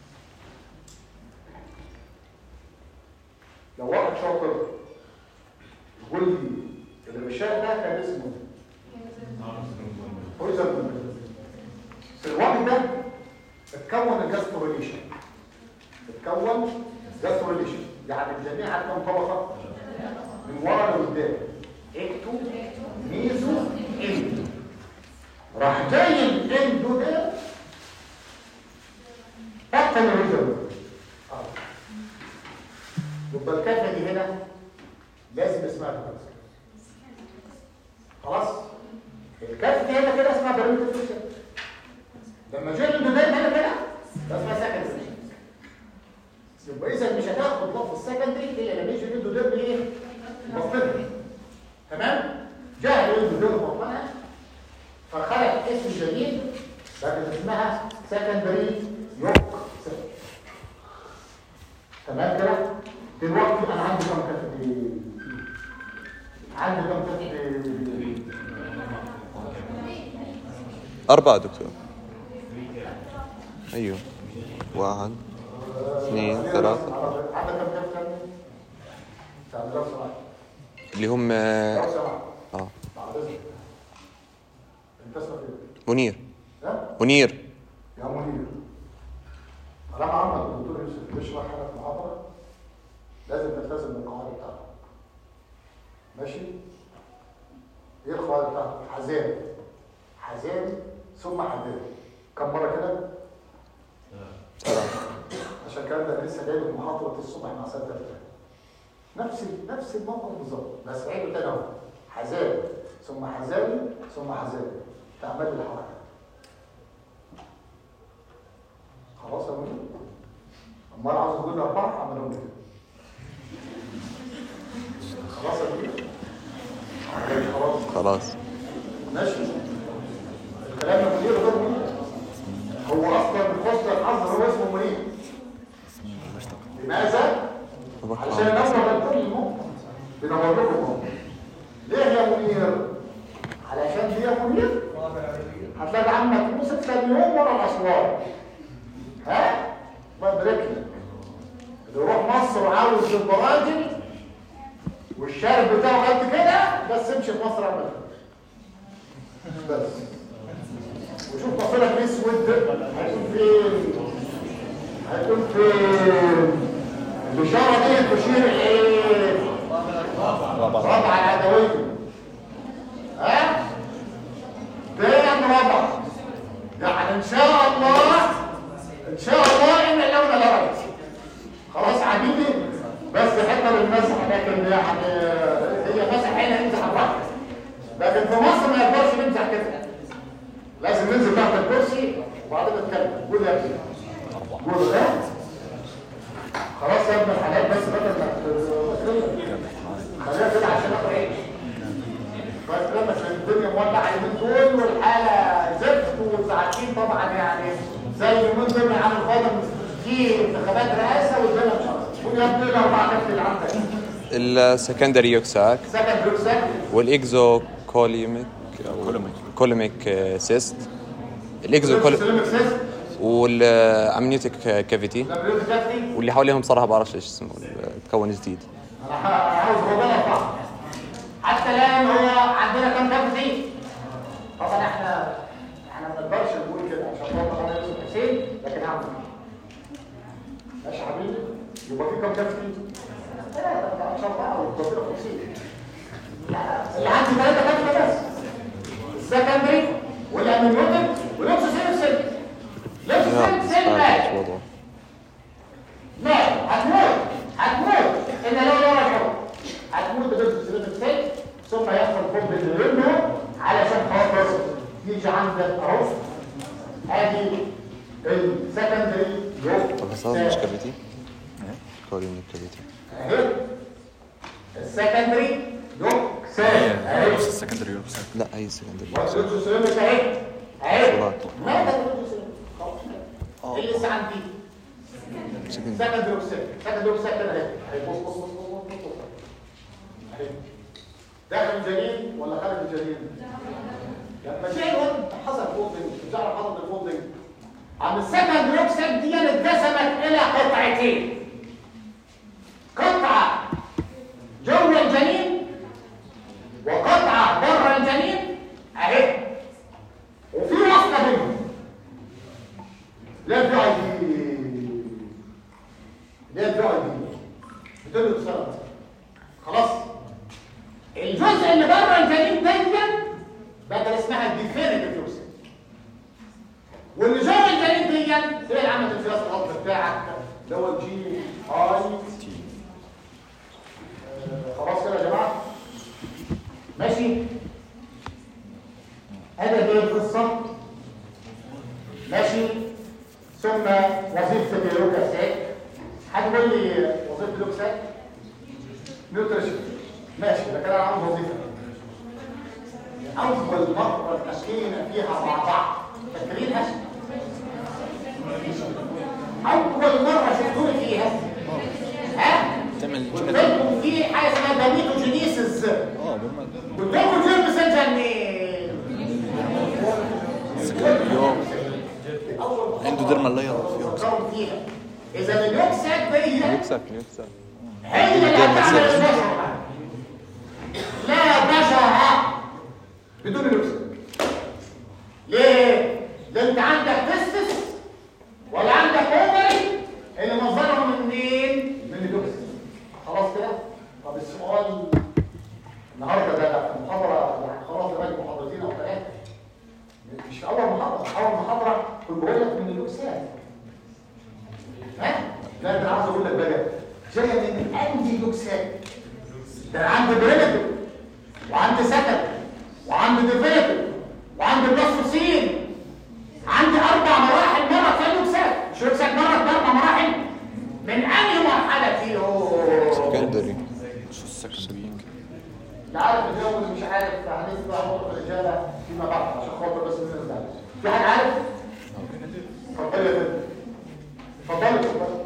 لو واحد شاطر يقول لي الغشاء ده كان اسمه هويزر ممبرين. في الوقت ده اتكون الجاستروليشن. يعني الجميع على كم طبقه؟ من ورا لقدام. اكتو ميزو اندو. راح جاي الاندو ده بطل الهويزر. يبقى الكافه دي هنا لازم اسمها كده. خلاص؟ الكافه دي هنا كده اسمها بريمتيف. لما جاي الاندو ده هنا كده ده اسمها سكندري. يبقى اذا مش هتاخد لفظ السكندري الا لما يجي الاندو ده بايه؟ مفرد. تمام؟ جاء الاندو ده مفرد فخلق اسم جديد بقت اسمها سكندري يوك سيل. تمام كده؟ دلوقتي انا عندي كم كافه؟ عندي كم كافه؟ 4 دكتور. ايوه 1 2 3. عندك كم كافه؟ اللي هم انت اسمك ايه؟ منير. ها؟ منير. يا منير، طالما عمك الدكتور يوسف بيشرح حاجه في محاضره لازم تلتزم بالقواعد بتاعته. ماشي؟ ايه القواعد بتاعته؟ حزام ثم حداد. كم مره كده؟ عشان كده ده لسه جاي من محاضره الصبح مع سيادة نفس الموقف بالظبط، بس عيده تاني اهو. حزام ثم حزامي ثم حزامي، تعمل لي الحركه. خلاص يا منير؟ امال عاوز تقول لي 4 اعملهم كده. خلاص يا منير؟ خلاص ماشي. الكلام يا منير غير منير. هو اصلا بحسن الحظ هو اسمه منير. لماذا؟ علشان ننور لكم الموقف، بنور لكم الموقف. ليه يا منير؟ علشان دي يا منير هتلاقي عندك فلوس 6 مليون ورا الاسوار. ها؟ الله يبارك لك. اللي يروح مصر وعاوز البراجل والشارب بتاعه قد كده بس امشي في مصر اعمل بس وشوف مصيرك الاسود هيكون فين؟ هيكون فين؟ البشاره دي تشير ايه؟ رابعه العدويه. ها؟ فين رابعه؟ يعني ان شاء الله ان اللون الارض خلاص حبيبي بس حته للمسح لكن يعني هي مسح هنا يمسح الراحه لكن في مصر ما يقدرش نمسح كده لازم ننزل تحت الكرسي وبعدين نتكلم. قول يا ابني قول ده خلاص يا ابن الحلال بس بدل ما خليها كده عشان اخد عيش بس لما الدنيا مولعه اليومين دول والحاله زفت والزعاكين طبعا يعني زي اليومين دول عن الفاضل في انتخابات رئاسه والدنيا مش عارفه. قول يا ابني الاربع كفل اللي عندك. السكندري يوكساك والاكزو كوليميك سيست والامنيوتيك كافيتي واللي حواليهم صراحه بعرفش ايش اسمه تكون جديد. انا عاوز ربنا صح حتى الان هو عندنا كم كافيتي طبعا احنا ما نقدرش نقول كده عشان خاطر انا يوسف حسين لكن هعمل ماشي حبيبي يبقى في كم كافيتي؟ 3 ان شاء الله وربنا 50 اللي عندي 3 كافيتي بس السكندري والامنيوتيك ونفس السيل مات هتموت ان لو رجعوا هتموت بنفس السيل ثم يحصل فوق منه علشان خاطر يجي عندك اهو ادي السكندري طب هذا مش كافيتي؟ كوليميك كافيتي اهي السكندري يوكساك اهي السكندري يوكساك لا اي السكندري يوكساك اهي ما ده اللي لسه عندي سكندري يوكساك كده اهي بص اهي داخل الجنين ولا خارج الجنين؟ لما جاي حصل فولدنج مش عارف حصل الفولدنج عم السكندري يوكساك دي اتقسمت الى قطعتين قطعه جوه الجنين وقطعه بره الجنين اهي وفي وصله بينهم لا في اي بتقول له خلاص الجزء اللي بره الجنين دايما بدل اسمها الديفينيتيف يوسف واللي جوه الجنين دي هي اللي عملت الفياس الغلط بتاعك اللي هو الجي اي تي. خلاص كده يا جماعه ماشي. هذا هي القصه ماشي. ثم وظيفه اليوكساك هتقول لي وظيفه اليوكساك نيوتريشن ماشي لكن انا عاوز وظيفه اول مره التسخين فيها مع بعض فاكرينها اول مره شفتوني فيها ها قلت لكم في حاجه اسمها داميتوجينيسيس قلت لكم جيرم عنده درما لاير فيها اذا اليوكساك دي يوكساك هي اللي هتعمل البشر لا بشر بدون اليوكساك. ليه؟ ده انت عندك تستس ولا عندك اوفري اللي مصدرهم منين؟ من اليوكساك. خلاص كده؟ طب السؤال النهارده ده محاضره يعني خلاص بقى محاضرتين او 3 مش اول محاضره كنت بقول لك من اليوكساك. ها؟ لا انا عاوز اقول لك بقى جايه من انهي يوكساك؟ ده انا عندي بريمتيف وعندي سكن وعندي ديفيتيف وعندي بلاستوسين عندي 4 مراحل مره في اليوكساك مش يوكساك مره 4 مراحل من انهي مرحله فيه؟ سكندري شو السكندري لا عارف اليوم اللي مش عارف هنسمع نقطه الاجابه فيما بعد عشان خاطر بس الناس ده في حد عارف؟ اتفضل يا فندم اتفضل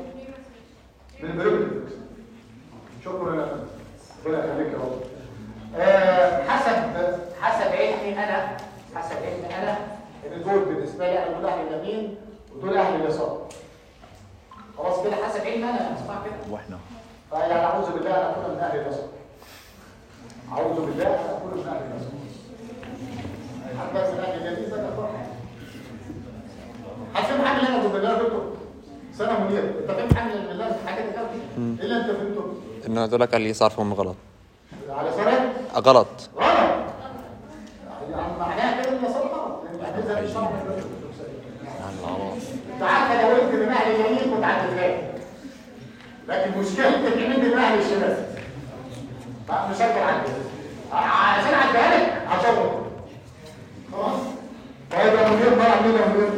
من بريمتيف شكرا لك ربنا يخليك يا رب. يعني اعوذ بالله ان اكون من اهل النصر. اعوذ بالله ان اكون من اهل النصر. حتى من اهل الجديد ده فرحه. هتفهم حاجه انا اعوذ بالله يا دكتور؟ سنه منير، انت فاهم حاجه من الله حاجات كده؟ ايه اللي انت فهمته؟ انه هذول على اليسار فهم غلط. على سنه؟ غلط. غلط. يعني معناها كده ان اليسار غلط، لان الاجهزه مش صح. انت عارف لو انت من اهل اليمين كنت عدلتها. لكن مشكلتك ان انت من اهل الشمال. مش هقدر عندي. عشان اعديها لك هصور. خلاص؟ طيب يا منير بقى عاملين يا منير.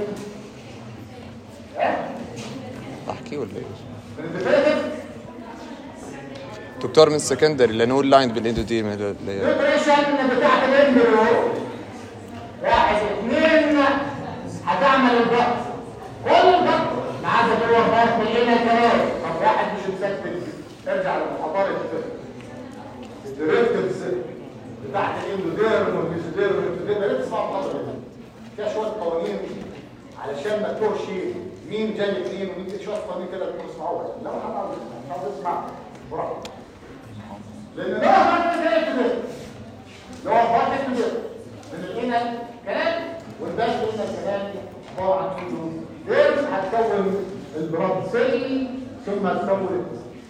احكي ولا ايش؟ من البدايه دكتور من السكندري لانه لاين بالاندو دي النيوتريشن بتاعت الامبريو 1 2 هتعمل الضغط كل الضغط ما عدا جوه الضغط من هنا كمان. طب واحد مش مسكت ارجع للمحاضره الديريفتيفز بتاعت الاندوديرم والميزوديرم والانتوديرم ليه تسمعوا القصه دي؟ فيها شويه قوانين علشان ما تتوهش مين جاي منين ومين شويه قوانين كده تكونوا تسمعوها. لو مش عاوز اسمع براحتك. لان ده فرق كده لو فرق كده من الانال كلام والباقي قلنا الكلام عباره عن كله ديرز هتكون البراد سيل ثم هتكون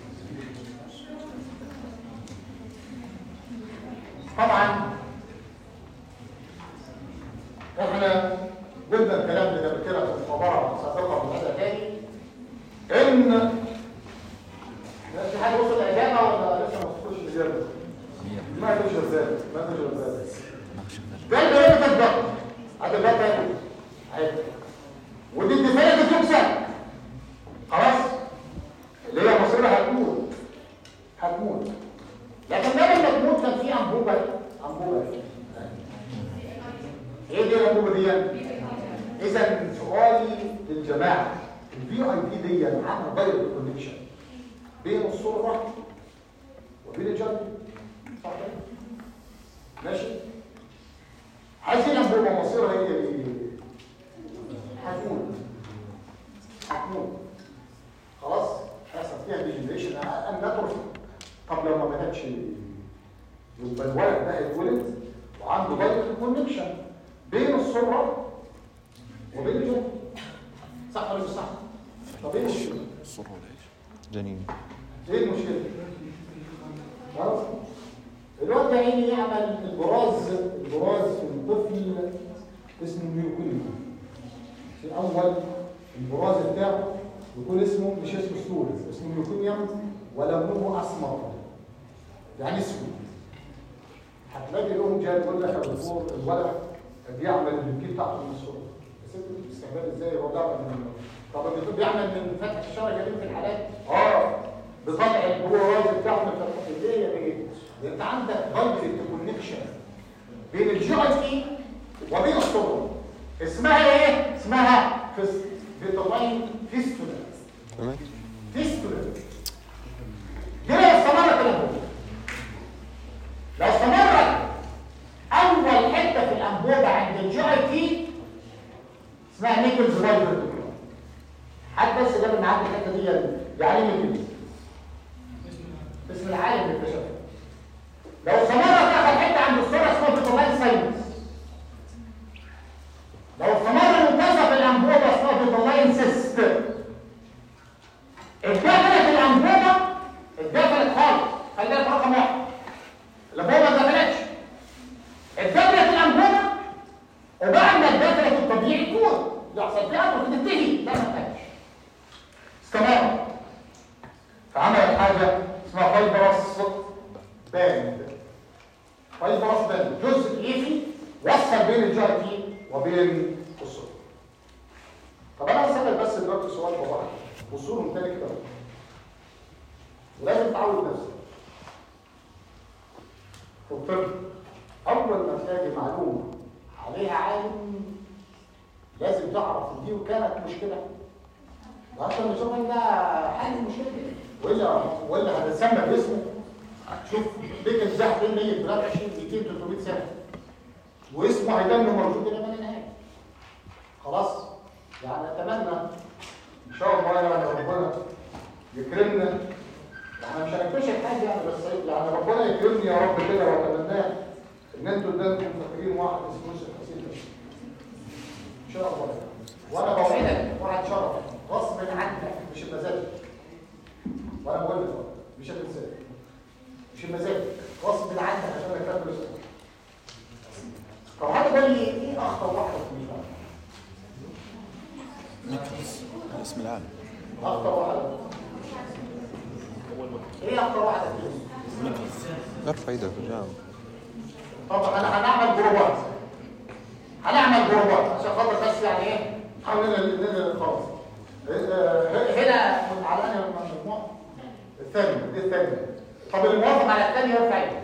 طبعا احنا قلنا الكلام اللي قبل كده في المحاضره السابقه من هذا تاني ان في حاجه وصل الاجابه ولا لسه ما وصلتوش الاجابه؟ ما فيش رساله ده البيانات الضغط هذا ده تاني ودي الدفايه دي تكسب خلاص اللي هي مصيرها هتموت لكن قبل ما تموت كان في انبوبه ايه دي الانبوبه دي؟ اذا سؤالي للجماعه الفي اي بي دي عامله دايركت كونكشن بين السرة وبين الجنب صح كده؟ ماشي؟ عايزين انبوبه مصيرها هي ايه؟ هتموت خلاص؟ هيحصل فيها ديجنريشن ان نترك. طب لو ما ماتتش يبقى الولد ده هيتولد وعنده دايركت كونكشن بين السرة وبين الجنب صح ولا مش صح؟ طب ايه المشكلة؟ السرة ولا ايش؟ جنين. ايه المشكله؟ خلاص الواد ده عيني يعمل البراز في الطفل اسمه ميوكونيوم. في الاول البراز بتاعه يكون اسمه مش اسمه ستورز اسمه ميوكونيوم ولونه اسمر يعني اسود. هتلاقي الام جاي تقول لك يا دكتور الولد بيعمل البيبي بتاعته من الصوره بس انت بتستقبل ازاي هو بيعمل من طب الدكتور بيعمل من فتح الشرجه دي في الحالات بطلع البراز بتاعه من الفتحه دي يا بيه انت عندك دايركت كونكشن بين الجي اي تي وبين الصوره اسمها ايه؟ اسمها فيتولاين فيستولا. تمام فيستولا دي لو استمرت الانبوبه لو استمرت اول حته في الانبوبه عند الجي اي تي اسمها نيكلز وايفر. حد بس جاب معاك الحته دي يعني نيكلز اسم العالم اللي اكتشفها. لو استمرت تاخد حته عند الصوره اسمها فيتولاين ساينس. لو استمر منتصف الانبوبه اسمها فيتولاين سيست. اتقفلت الانبوبه اتقفلت خالص خليها في رقم 1 الانبوبه ما اتقفلتش اتقفلت الانبوبه وبعد ما اتقفلت الطبيعي تكون يحصل فيها وتنتهي لا ما تنتهيش استمر فعملت حاجه اسمها فايبرس باند. فايبرس باند جزء ليفي وصل بين الجي تي وبين الصوره. طب انا هسألك بس دلوقتي سؤال بسيط وصوله تاني كده ولازم تعود نفسك في الطب اول ما تلاقي معلومه عليها عالم لازم تعرف ان دي كانت مشكله اصلا مش ان ده حل المشكله دي ولا هتسمى باسمه. شوف ليك الزحف اللي هي 23 200 300 سنه واسمه هيضل موجود الى ما لا نهايه. خلاص يعني اتمنى ان شاء الله يعني ربنا يكرمنا احنا مش هنكتشف حاجه يعني، بس يعني ربنا يكرمني يا رب كده واتمناه ان انتوا قدامكم فاكرين واحد اسمه يوسف حسين ان شاء الله. وانا بوعدك واحد شرف غصب عنك مش بمزاجك، وانا بقول لك مش هتنساه، مش بمزاجك، غصب عنك عشان اكمل اسمك. طب هذا قال لي ايه اخطر واحده في الميزان؟ نيكلاس اسم العالم. اخطر واحده ايه اخطر واحده فيهم؟ نيكلاس ارفع ايدك وجاوب. طبعا انا هنعمل جروبات عشان خاطر بس يعني ايه حاولنا خلاص. هنا على انهي المجموعه الثانيه دي الثانيه. طب الموافق على الثانيه يرفع ايده.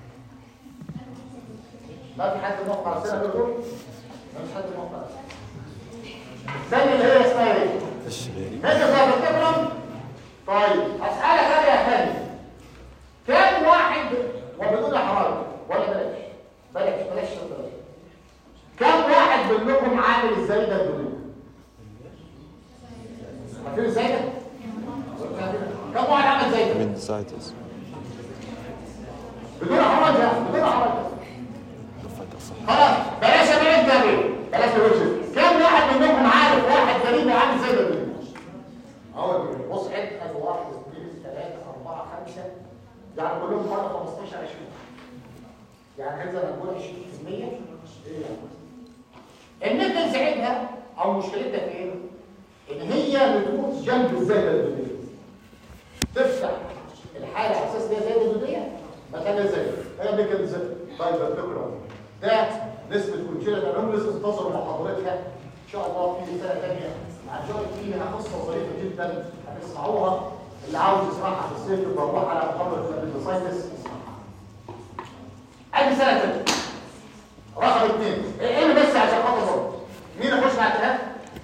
ما في حد موافق على السنه دول؟ ما فيش حد موافق على الثانيه اللي هي اسمها ايه؟ الشبيري. ماشي يا بتفهم؟ طيب اسالك انا يا ثاني، كم واحد وبدون احراج ولا بلاش كم واحد منكم عامل الزايده الدنيا؟ عارفين الزايده؟ كم واحد عمل زايده؟ من سايتس بدون احراج خلاص بلاش ابعد ده بلاش الوجه. كم واحد منكم عارف واحد غريب عامل زايده الدنيا؟ اهو بص عد 1 2 3 4 5 يعني كلهم فرق 15 20 يعني هنزل هنقول 20% ايه يعني؟ النقل ساعتها او مشكلتها في ايه؟ ان هي بتموت جنب الزايده الدوديه. تفتح الحاله على اساس ان هي زايده دوديه مكانها زايده هي نقل زايده. طيب الفكره ده نسبه كونجيلا انوميليز انتظروا محاضرتها ان شاء الله في سنه ثانيه مع جوي فيها قصه ظريفه جدا هتسمعوها. اللي عاوز يسمعها في الصيف يبقى نروح على محاضره الابندسايتس يسمعها. ادي سنه ثانيه. رقم 2 ايه بس عشان خاطر برضه مين يخش مع الثلاث؟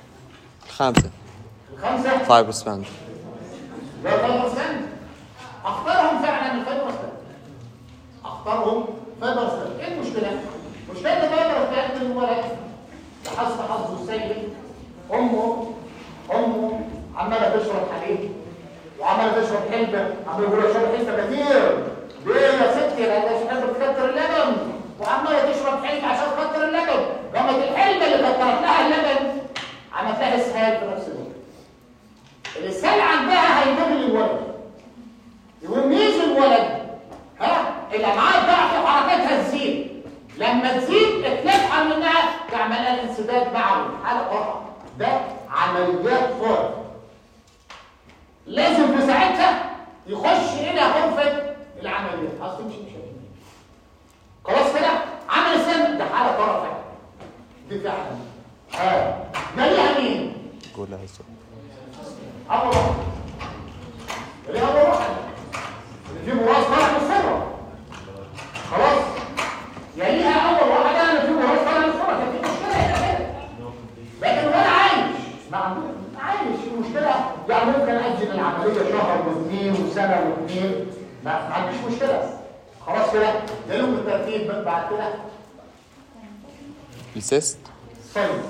الخمسه فايبر سباند. لا فايبر سباند اختارهم فعلا الفايبر سباند. اختارهم فايبر سباند. ايه المشكله؟ مشكله الفايبر سباند الولد لحسن حظه السيء امه عماله تشرب حليب وعماله تشرب حلبه، عماله يقول اشرب حلبه كتير. ليه يا ستي؟ لانها مش قادره تكتر اللبن وعماله تشرب حلبه عشان تكتر اللبن. قامت الحلبه اللي كترت لها اللبن عملت لها اسهال في نفس الوقت. الاسهال عندها هيدمر الولد يميز الولد. الامعاء بتاعته حركتها تزيد، لما تزيد تلفحم منها تعمل لها انسداد معوي حاله قرحه. ده عمليات فرق لازم في ساعتها يخش الى غرفه العمليات. اصل مش خلاص كده عمل السن ده حاله طرف دي فعلا. ده ليها مين؟ قول لها السؤال. اول واحد اللي اول واحد اللي فيه براس طالع من الصوره خلاص يليها اول واحده اللي فيه براس طالع من الصوره. كان في مشكله هنا كده لكن وانا عايش ما عندوش عايش المشكله يعني ممكن اجل العمليه شهر واثنين وسنه واثنين ما عنديش مشكله خلاص كده. لهم الترتيب بعد كده السيست ساينس.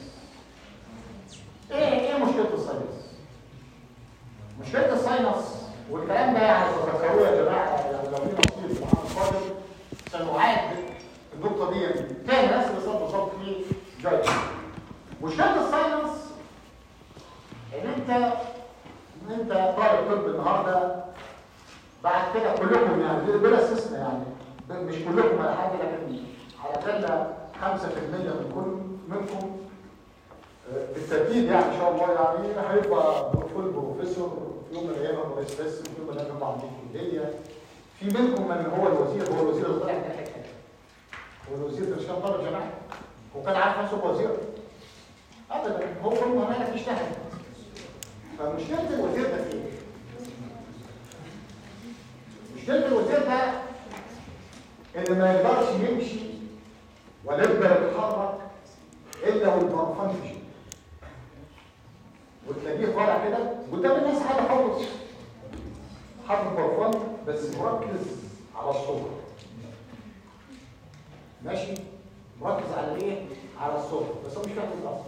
ايه مشكله الساينس؟ مشكله الساينس والكلام ده يعني تذكروه يا جماعه يعني لو في نصيب في العام القادم سنعاد النقطه دي تاني ناس اللي صاروا في جاي. مشكله الساينس ان انت طالب طب النهارده بعد كده كلكم يعني بلا استثناء يعني مش كلكم على حاجه لكن على الاقل 5% منكم بالتاكيد يعني ان شاء الله يعني هيبقى كل بروفيسور في يوم من الايام هو رئيس قسم، في يوم من الايام هو عميد كليه. في منكم من هو الوزير اللي طلع من ناحيه حاجه. هو الوزير ده مش كان طالب جامعي وكان عارف نفسه وزير ابدا. هو مالك يجتهد. فمشكله الوزير ده فين؟ مشكله الوزير ده ان ما يقدرش يمشي ولا يقدر يتحرك الا والبرفان في شيء وتلاقيه طالع كده قدام الناس حاجه خالص حاطط برفان بس مركز على الصوره. ماشي مركز على ايه؟ على الصوره بس هو مش فاهم الاصل.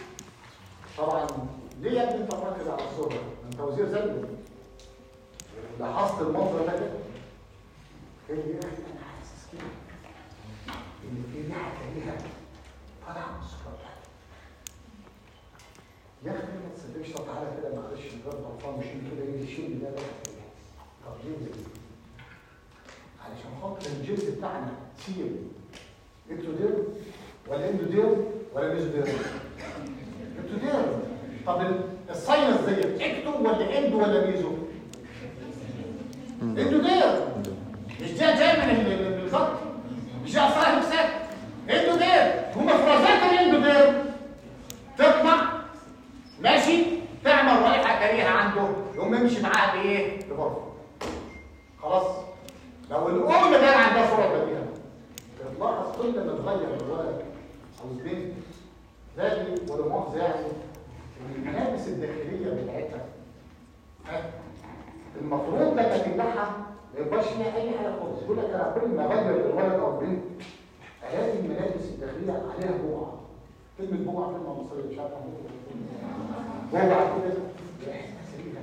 طبعا ليه يا ابني انت مركز على الصوره؟ انت وزير زيه لاحظت المنظر ده كده؟ قال لي يا اخي انا حاسس كده ان في ريحه كريهه طالعه من السكر. يا اخي ما تصدقش، طب تعالى كده معلش نجرب غلطان مش كده يجي يشيل ده بقى. طب ليه كده؟ علشان خاطر الجلد بتاعنا سير اكتودير ولا اندودير ولا ميزودير؟ اكتودير. طب الساينس ديت اكتو ولا اندو ولا ميزو؟ اندودير. مش ده جاي من الخط، مش ده اصلا مساك اندودير. هم افرازات الاندودير تطلع ماشي تعمل رائحه كريهه عنده، يقوم يمشي معاها بايه؟ ببرفان. خلاص. لو الام ده عندها صوره بديهه تلاحظ كل ما تغير الولد او البنت تلاقي ولا مؤاخذه يعني الملابس الداخليه بتاعتها المفروض لما تمدحها ما يبقاش فيها اي حاجه خالص. يقول لك انا كل ما اغير الولد او البنت الاقي الملابس الداخليه عليها بقعه. كلمه بقعه كلمه مصريه مش عارف بقعه كده ريحتها سريعه.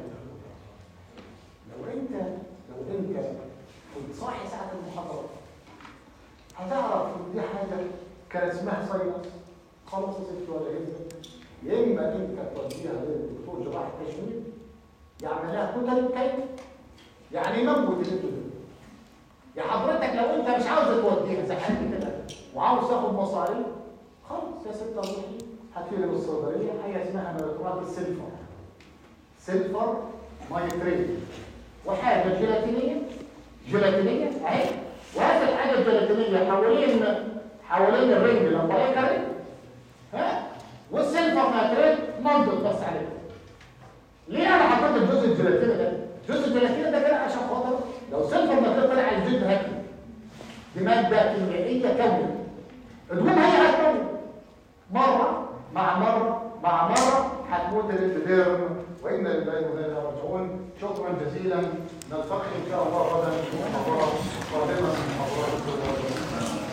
لو انت كنت صاحي ساعه المحاضره هتعرف ان دي حاجه كان اسمها ساينس. خلاص يا ستي ولا يهمك، يا اما انت توديها للدكتور جراح التجميل يعملها كتل كيف يعني يموت الانتودير. يا حضرتك لو انت مش عاوز توديها زي حالتي كده وعاوز تاخد مصاريف، خلاص يا ست روحي هاتي لي بالصيدليه حاجه اسمها نيترات السلفر، سلفر نايتريت، وحاجه جيلاتينيه اهي. وهذه الحاجه الجيلاتينيه حوالين الرنج لما يكرر والسلفر نايتريت منضد بس عليه. ليه انا حطيت الجزء الجيلاتيني ده؟ الجزء الجيلاتيني ده كده عشان خاطر لو سلفر نايتريت طلع الجلد هاكل، دي ماده كيميائيه كامله الدهون هي هتموت مره مع مره هتموت الانتوديرم. وانا لله وانا اليه راجعون. شكرا جزيلا، نلتقي ان شاء الله غدا في محاضره قادمه من محاضرات